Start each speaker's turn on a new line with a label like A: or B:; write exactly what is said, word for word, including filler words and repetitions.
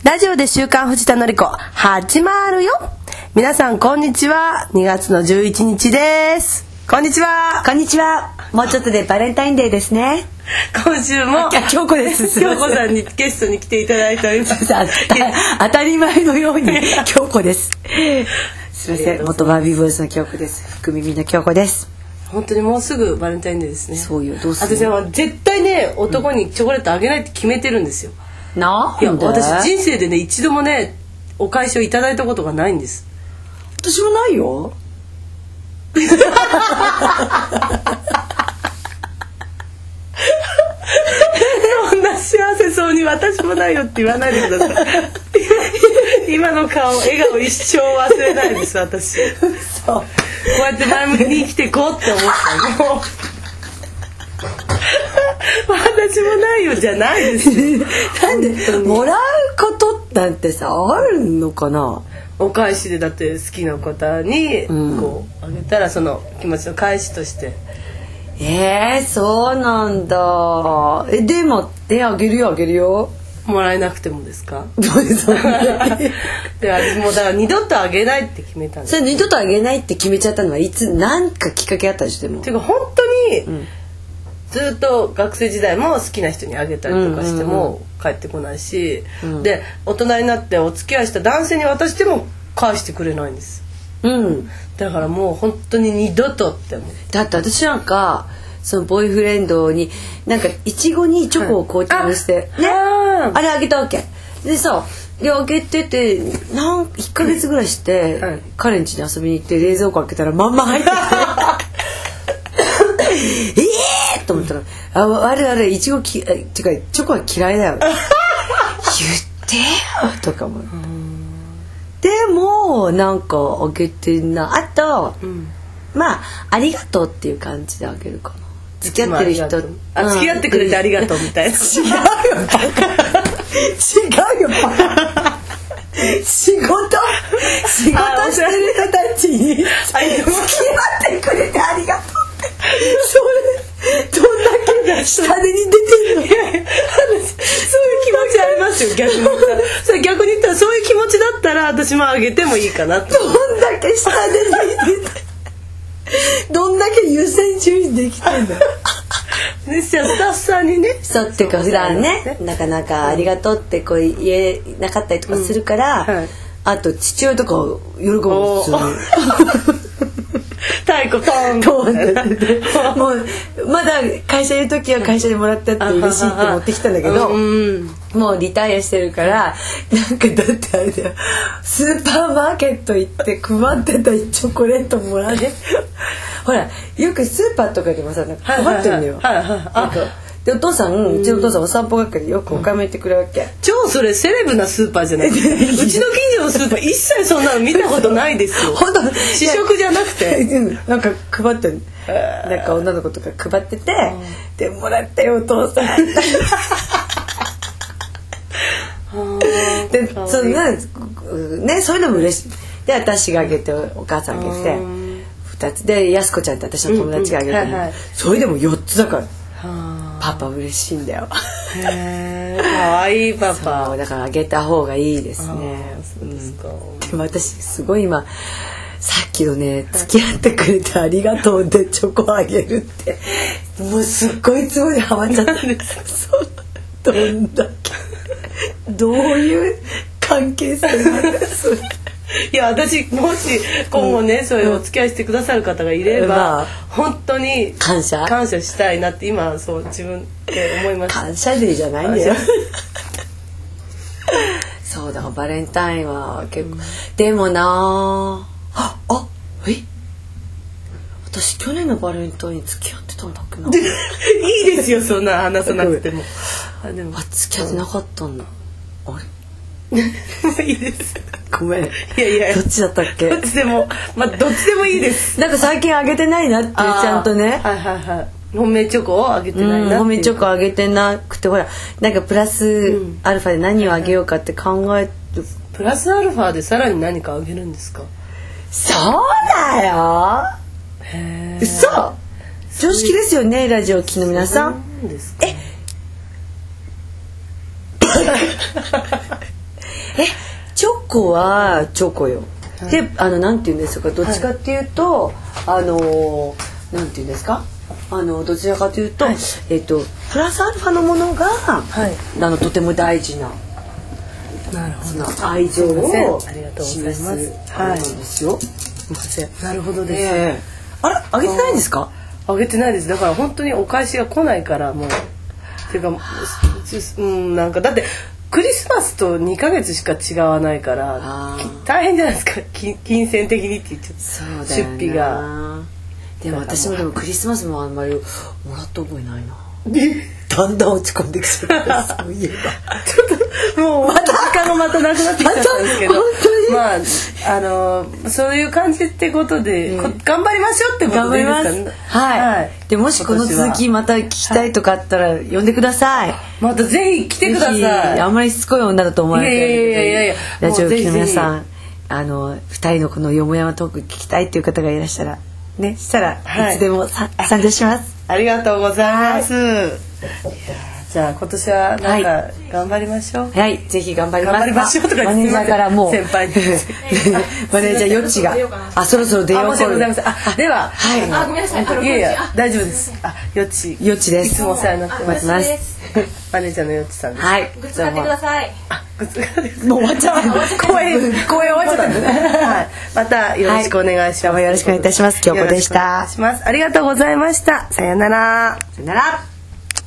A: ラジオで週刊藤田のり子始まるよ。皆さんこんにちは。にがつのじゅういちにちです。こんにちは。
B: こんにちは。もうちょっとでバレンタインデーですね。
A: 今週も
B: 京子です。
A: 京子さんにゲストに来ていただいております。
B: 当たり前のように京子です。すみません、元バービーボーイズの京子です。福耳の京子です。
A: 本当にもうすぐバレンタインデーですね。
B: そうよ、どうする？
A: 私は絶対ね、男にチョコレートあげないって決めてるんですよ。
B: なんで？
A: いや、私人生でね一度もねお返しをいただいたことがないんです。
B: 私もないよ。
A: そんな幸せそうに私もないよって言わないでください。今の顔、笑顔一生忘れないです私。そうこうやって前向きに生きていこうって思ったの。私もないよじゃないですよ。
B: なんでもらうことなんてさあるのかな。
A: お返しでだって好きな方にこうあげたらその気持ちの返しとして。
B: えー、そうなんだ。えでもえあげるよあげるよ。
A: もらえなくてもですか？
B: どうですか？
A: で私もうだから二度とあげないって決めたんです。
B: それ二度とあげないって決めちゃったのはいつ何かきっかけあったりしても。
A: ていうか本当に、うん、ずっと学生時代も好きな人にあげたりとかしても帰ってこないし、うんうん、で大人になってお付き合いした男性に渡しても返してくれないんです。うん、だからもう本当に二度とって思う。
B: だって私なんかそのボーイフレンドになんかいちごにチョコをコーティングして、はい、ね あ, あれあげたわけでさであげててなんいっかげつぐらいして、はい、彼ん家に遊びに行って冷蔵庫開けたらまんま入っててえーと思ったらああれあれいちごきっていうかチョコは嫌いだよ言ってよとか思ってでもなんかあげてなあと、うん、まあありがとうっていう感じであげるかな。付き合ってる人、
A: あ、付き合ってくれてありがとうみたいな。
B: 違うよバカ違うよバカ仕事仕事してる人たちに付き合ってくれてありがとうってそれどんだけ下手に出てんの。いやいや
A: そういう気持ちありますよ。逆に言ったらそれ逆に言ったらそういう気持ちだったら私もあげてもいいかなって。
B: どんだけ下手に出てどんだけ優先順位できてんだ。
A: ね、スタッフさんにね。
B: そうっていうか普段ね、なかなかありがとうってこう言えなかったりとかするから、うんはい、あと父親とか喜ぶんですよ。
A: 太鼓トン
B: トンってもうまだ会社いる時は会社でもらったって嬉しいって持ってきたんだけど、うん、もうリタイアしてるからなんかだってあれだよスーパーマーケット行って配ってたチョコレートもらってほらよくスーパーとかでもさなんか配ってるのよ。でお父さん、うん、うちのお父さんお散歩係でよくお買い物行ってくれるわけ、うん、
A: 超それセレブなスーパーじゃないうちの近所のスーパー一切そんなの見たことないですよ。本当試食じゃなくて
B: なんか配ってるなんか女の子とか配ってて、うん、でもらったよお父さんでそんなねそういうのも嬉しいで私があげてお母さんあげてふたつでやすこちゃんって私の友達があげて、うんうんはいはい、それでもよっつだからパパ嬉しいんだよ。
A: へーかわいいパパ。
B: そうだからあげた方がいいですね。
A: そうですか、うん、
B: でも私すごい今さっきのね付き合ってくれてありがとうでチョコあげるってもうすっごいつぼにハマっちゃったんですそうどんだけどういう関係性なんです
A: いや私もし今後ね、うん、そういうお付き合いしてくださる方がいれば、まあ、本当に
B: 感謝
A: 感謝したいなって今そう自分で思いました。
B: 感謝デーじゃないんだよそうだバレンタインは結構、うん、でもなああえ私去年のバレンタイン付き合ってたんだっけな
A: いいですよそんな話さなくても
B: あでもあ付き合ってなかったんだあれ
A: いいです
B: ごめんい
A: やいや
B: どっちだったっけ
A: どっちでもまあどっちでもいいです
B: なんか最近あげてないなってちゃんとね
A: はいはいはい本命チョコをあげてないなって
B: 本命チョコあげてなくてほらなんかプラスアルファで何をあげようかって考える、
A: うん、プラスアルファでさらに何かあげるんですか。
B: そうだよへー嘘常識ですよねラジオ聴きの皆さん。
A: そうですか。
B: ええチョコはチョコよ。であのなんていうんですか、どっちかっていうと、はい、あのなんていうんですか、あのどちらかというと、はい、えっとプラスアルファのものが、はい、あのとても大事な。なるほど。その愛情を示すあれなんですよ。
A: なるほどです。
B: えー、あれあげてないんですか？
A: あげてないです。だから本当にお返しが来ないからもうっていうか、うん、なんかだってクリスマスとにかげつしか違わないから大変じゃないですか、金銭的にって言っちゃった出費が。
B: でも私もでもクリスマスもあんまりもらった覚えないな。だんだん落ち込んできちゃった。そういえば
A: ちょっともうまた時間がまたなくなってきちゃったんですけどまああのそういう感じってことで、うん、頑張りましょうってことでいいですかね。
B: はい、はい、でもしこの続きまた聞きたいとかあったら呼んでください。
A: またぜひ来てください。
B: あんまりしつこい女だと思われてるけど、いやいやいやいや、ラジオ機の皆さん、あのふたりのこのよもやまトーク聞きたいという方がいらっしゃらね、したら、はい、いつでも参加します。
A: ありがとうございます。はい、じゃあ今年はなんか頑張りましょう。
B: はい、はい、ぜひ頑張ります。
A: 頑張りましょうとか
B: マネージャーからもう
A: 先輩に
B: マネージャーよっちがあそろそろ出よう。
A: あ、申し訳ございません。あ、では、
C: はい、あ、ごめんなさい。
A: いやいや大丈夫です。あ、よっち
B: よっちです。
A: いつもお世話になってます。
B: マ
A: ネージャーのよっちさんです。
B: はい。
C: グッズ買ってください。
A: あ、グッズ買ってください。
B: もう終わっちゃう。
A: 公演公演終わっちゃったんですね。はい。またよろしくお願いします。
B: よろしくお願いいたします。京子でした。
A: ありがとうございました。さよなら。
B: さよなら。